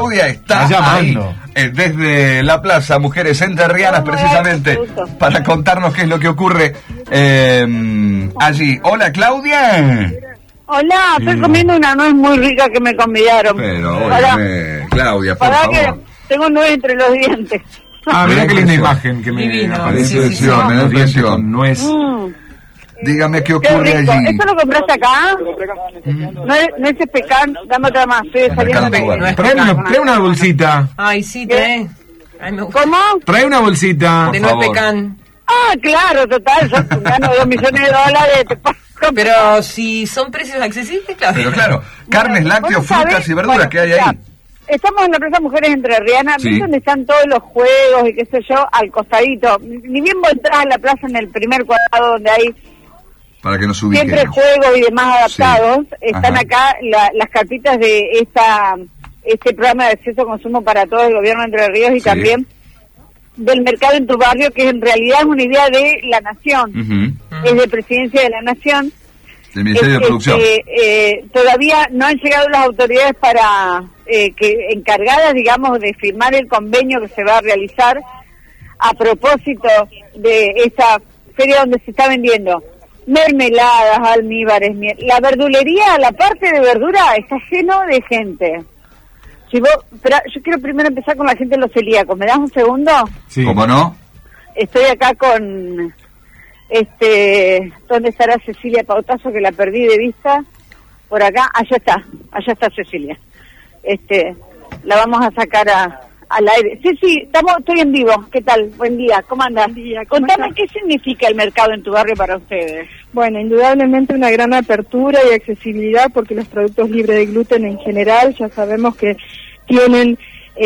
Claudia está ahí, desde la Plaza Mujeres Entrerrianas, precisamente, para contarnos qué es lo que ocurre allí. Hola, Claudia. Hola, estoy comiendo una nuez muy rica que me convidaron. Pero, Claudia, por favor. Que tengo nuez entre los dientes. Mirá qué linda imagen que me aparece. Me da impresión. Nuez. Dígame qué ocurre allí. ¿Esto lo compraste acá? No es pecan, dame otra más. Estoy saliendo de... Trae una bolsita. Ay, sí, trae. ¿Cómo? Trae una bolsita. De nuez pecan. Ah, claro, total, yo gano $2 millones. Pero si son precios accesibles, claro. Pero claro, carnes, lácteos, frutas y verduras que hay ahí. Estamos en la Plaza Mujeres Entrerrianas, sí. Donde están todos los juegos y qué sé yo, al costadito. Ni bien vos entras a la plaza en el primer cuadrado donde hay para que nos ubiquemos. Siempre juegos y demás adaptados. Sí. Están acá las cartitas de este programa de acceso a consumo para todos del gobierno de Entre Ríos y también del mercado en tu barrio, que en realidad es una idea de la nación, es de Presidencia de la Nación. Del Ministerio de Producción. Todavía no han llegado las autoridades para encargadas, digamos, de firmar el convenio que se va a realizar a propósito de esta feria donde se está vendiendo mermeladas, almíbares, miel. La verdulería, la parte de verdura está lleno de gente. Pero yo quiero primero empezar con la gente de los celíacos. ¿Me das un segundo? Sí. ¿Cómo no? Estoy acá con ¿dónde estará Cecilia Pautazo, que la perdí de vista? Por acá, allá está Cecilia. La vamos a sacar al aire. Sí, estoy en vivo. ¿Qué tal? Buen día, ¿cómo andas? Buen día, Contame qué significa el mercado en tu barrio para ustedes. Bueno, indudablemente una gran apertura y accesibilidad, porque los productos libres de gluten en general ya sabemos que tienen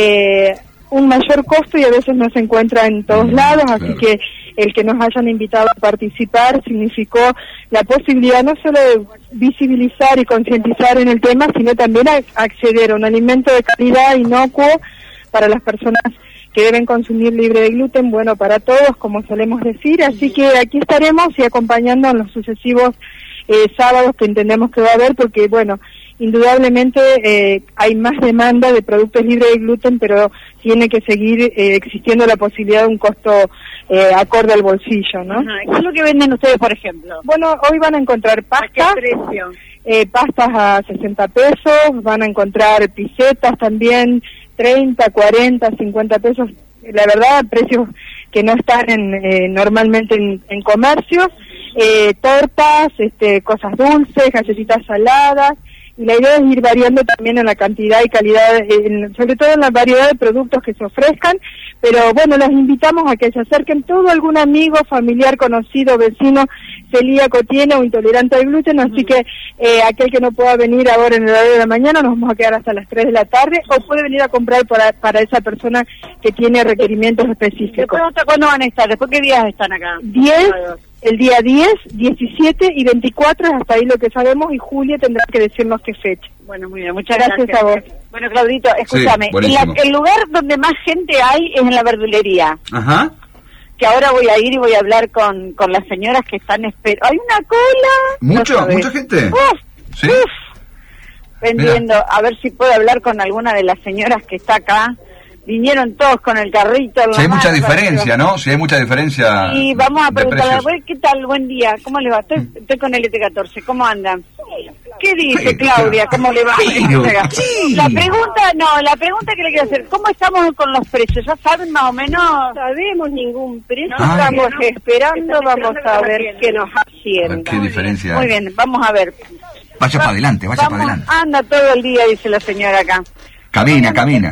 un mayor costo y a veces no se encuentra en todos lados, así que el que nos hayan invitado a participar significó la posibilidad no solo de visibilizar y concientizar en el tema, sino también acceder a un alimento de calidad, inocuo, para las personas que deben consumir libre de gluten, bueno para todos, como solemos decir, así que aquí estaremos y acompañando en los sucesivos sábados que entendemos que va a haber, porque bueno, indudablemente hay más demanda de productos libres de gluten, pero tiene que seguir existiendo la posibilidad de un costo acorde al bolsillo, ¿no? ¿Qué es lo que venden ustedes, por ejemplo? Bueno, hoy van a encontrar pastas. ¿A qué precio? Pastas a 60 pesos, van a encontrar pisetas también, 30, 40, 50 pesos, la verdad, precios que no están normalmente en comercios, tortas, cosas dulces, galletitas saladas, y la idea es ir variando también en la cantidad y calidad, sobre todo en la variedad de productos que se ofrezcan, pero bueno, los invitamos a que se acerquen todo algún amigo, familiar, conocido, vecino, celíaco tiene o intolerante al gluten, así que aquel que no pueda venir ahora en el horario de la mañana, nos vamos a quedar hasta las 3 de la tarde, o puede venir a comprar para esa persona que tiene requerimientos específicos. ¿Después cuándo van a estar? ¿Después qué días están acá? El día 10, 17 y 24 es hasta ahí lo que sabemos, y Julia tendrá que decirnos qué fecha. Bueno, muy bien, muchas gracias a vos. Bueno, Claudito, escúchame, el lugar donde más gente hay es en la verdulería. Ajá. Que ahora voy a ir y voy a hablar con las señoras que están esperando. ¿Hay una cola? ¿Mucha gente? ¿Sí? Vendiendo, a ver si puedo hablar con alguna de las señoras que está acá. Vinieron todos con el carrito. Si hay mucha diferencia, ¿no? Si hay mucha diferencia. Y vamos a preguntarle, ¿qué tal? Buen día, ¿cómo le va? Estoy con el ET14, ¿cómo andan? ¿Qué dice Claudia? ¿Cómo le va? La pregunta que le quiero hacer, ¿cómo estamos con los precios? ¿Ya saben más o menos? No sabemos ningún precio, estamos esperando, vamos a ver qué nos ascienden. ¿Qué diferencia? Muy bien, vamos a ver. Vaya para adelante. Anda todo el día, dice la señora acá. Camina. Camina.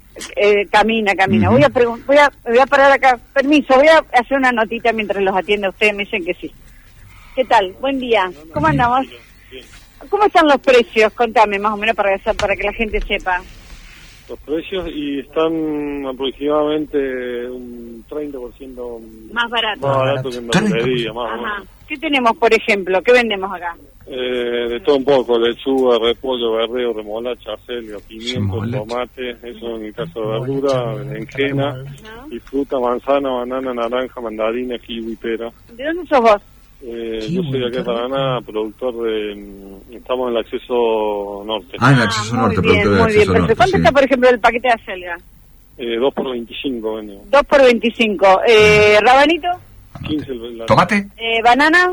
Voy a parar acá. Permiso, voy a hacer una notita mientras los atiende a ustedes. Me dicen que sí. ¿Qué tal? Buen día. ¿Cómo andamos? ¿Cómo están los precios? Contame más o menos para que la gente sepa. Los precios y están aproximadamente un 30% más barato. Más barato que en la verdulería, más o menos. ¿Qué tenemos, por ejemplo? ¿Qué vendemos acá? De todo un poco, lechuga, repollo, verdeo, remolacha, acelga, pimiento, tomate, eso en el caso de verdura, berenjena, y fruta, manzana, banana, naranja, mandarina, kiwi, pera. ¿De dónde sos vos? Yo soy de acá de Paraná, productor de... Estamos en el acceso norte. En el acceso norte, productor del muy bien. acceso norte. ¿Cuánto está, por ejemplo, el paquete de acelga? 2 por 25, venía. 2 por 25. ¿Rabanito? 15 ¿Tomate? ¿Banana?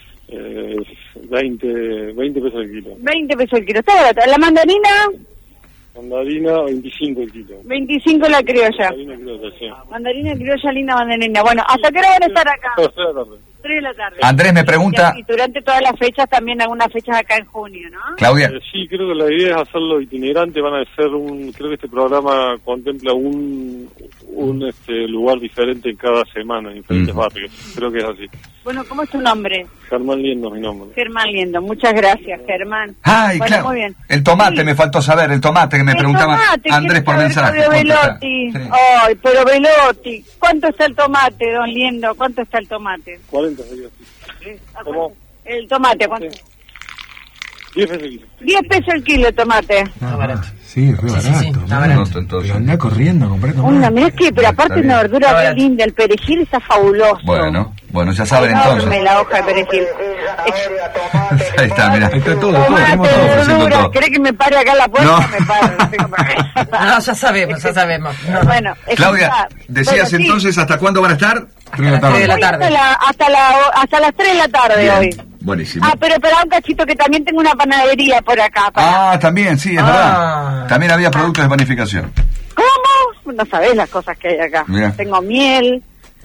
20 pesos el kilo. 20 pesos el kilo. Está barato. ¿La mandarina? Mandarina, 25 el kilo. 25 la criolla. Mandarina criolla, sí. Mandarina criolla, linda mandarina. Bueno, ¿hasta qué hora van a estar acá? 3 de la tarde. Andrés me pregunta... Y durante todas las fechas, también algunas fechas acá en junio, ¿no? Claudia. Sí, creo que la idea es hacerlo itinerante. Van a ser creo que este programa contempla un lugar diferente en cada semana, en diferentes barrios. Creo que es así. Bueno, ¿cómo es tu nombre? Germán Liendo es mi nombre. Germán Liendo, muchas gracias, Germán. Ay, bueno, claro. Muy bien. El tomate, me faltó saber, el tomate que me preguntaba Andrés por mensaje. Velotti. Sí. Ay, pero Velotti, ¿cuánto está el tomate, don Liendo? ¿Cuánto está el tomate? 40 sería así. ¿Cómo? El tomate, ¿cuánto? 10 pesos el kilo. 10 pesos el kilo de tomate. Está barato. Sí, re barato. Está barato. Pero anda corriendo a comprar tomate. Una, mirá que, pero aparte una verdura re linda, el perejil está fabuloso. Bueno, ya saben enorme entonces. La hoja de perejil. Ahí está, mira. Ahí está todo, Tomate, tenemos todo. verdura, ¿querés que me pare acá en la puerta? No. Me paro, no tengo para... No, ya sabemos. No. Bueno, Claudia, decías bueno, entonces, ¿hasta cuándo van a estar? 3 de la tarde. de la tarde. Hasta las 3 de la tarde Bien, hoy. buenísimo. Pero espera un cachito que también tengo una panadería por acá. También, sí, es verdad. También había productos de panificación. ¿Cómo? No sabés las cosas que hay acá. Mirá. Tengo miel,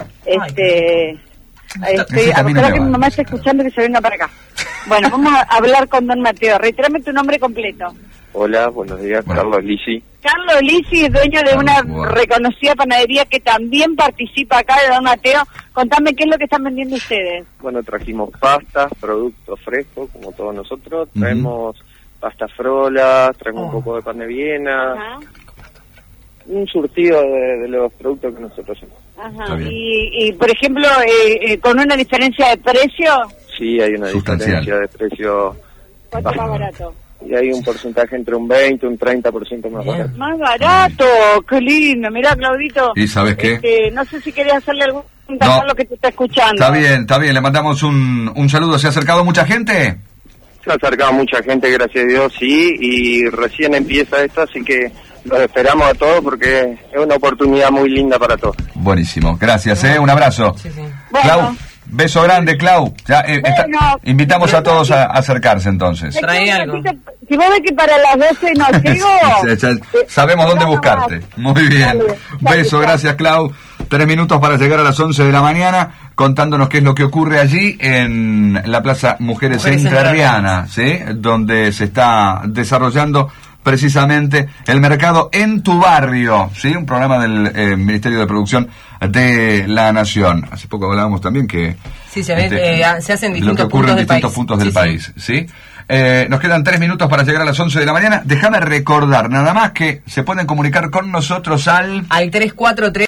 también ojalá que mi mamá esté escuchando que se venga para acá. Bueno, vamos a hablar con don Mateo. Reitérame tu nombre completo. Hola, buenos días, Bueno. Carlos Lisi. Carlos Lisi es dueño de una reconocida panadería que también participa acá de don Mateo. Contame qué es lo que están vendiendo ustedes. Bueno, trajimos pastas, productos frescos, como todos nosotros. Traemos pastas frolas, traemos un poco de pan de Viena. Ajá. Un surtido de los productos que nosotros hacemos. Ajá. Y por ejemplo, con una diferencia de precio, Sí, hay una Sustancial. diferencia de precio. ¿cuánto más barato? Y hay un porcentaje entre un 20 y un 30% más barato. Más barato, qué lindo. Mirá, Claudito. ¿Y sabes qué? No sé si querés hacerle algún pregunta No. a lo que te está escuchando. Está bien, le mandamos un saludo. ¿Se ha acercado mucha gente? Se ha acercado mucha gente, gracias a Dios, sí, y recién empieza esto, así que los esperamos a todos porque es una oportunidad muy linda para todos. Buenísimo, gracias, un abrazo. Sí. Bueno. Clau, beso grande, Clau. Ya, invitamos a todos a acercarse entonces. Trae algo. Si vos ves que para las 12 no llego... Ya sabemos dónde buscarte. Muy bien. Dale, Beso, gracias, Clau. 3 minutos para llegar a las 11 de la mañana, contándonos qué es lo que ocurre allí en la Plaza Mujeres Entrerrianas, ¿sí? Donde se está desarrollando precisamente el mercado en tu barrio, ¿sí? Un programa del Ministerio de Producción de la Nación. Hace poco hablábamos también que... Sí, se hace en distintos lo que ocurre en distintos puntos del Sí. país, ¿sí? Nos quedan 3 minutos para llegar a las 11 de la mañana. Déjame recordar nada más que se pueden comunicar con nosotros al 343